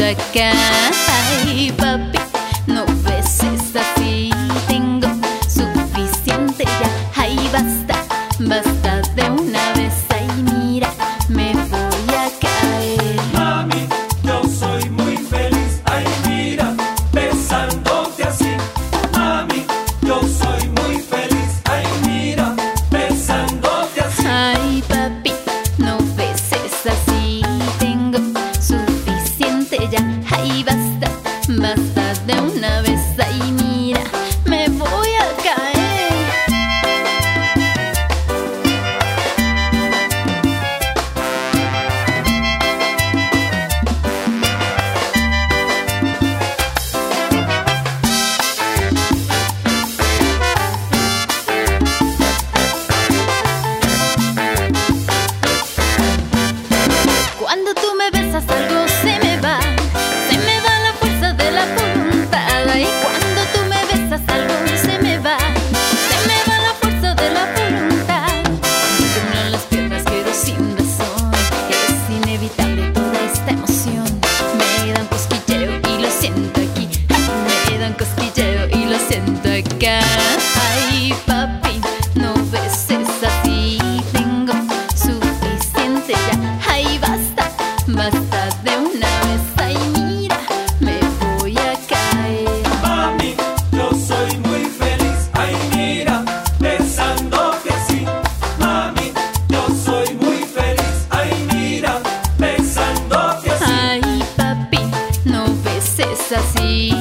acá. Ay, papi, no beses así. Tengo suficiente ya. Ay, basta, basta de una vez. Ay, mira, me voy a caer. Mami, yo soy muy feliz. Ay, mira, besándote así. Mami, yo soy muy feliz. Ay, mira, besándote así. Ay, papi, no beses así. Tengo suficiente ya. Ay, basta, basta de una vez. Ay, mira, me voy a caer. Cuando tú me besas algo se me va la fuerza de la voluntad. Y cuando tú me besas algo se me va la fuerza de la voluntad. Me tiemblan las piernas, quedo sin razón. Es inevitable toda esta emoción. Me dan cosquilleo y lo siento aquí. Me dan cosquilleo y lo siento acá. Ay, papi, no beses así. Tengo suficiente ya. Ay, basta, basta de una vez. Ay, mira, me voy a caer. Mami, yo soy muy feliz. Ay, mira, besándote así. Mami, yo soy muy feliz. Ay, mira, besándote así. Ay, papi, no beses así.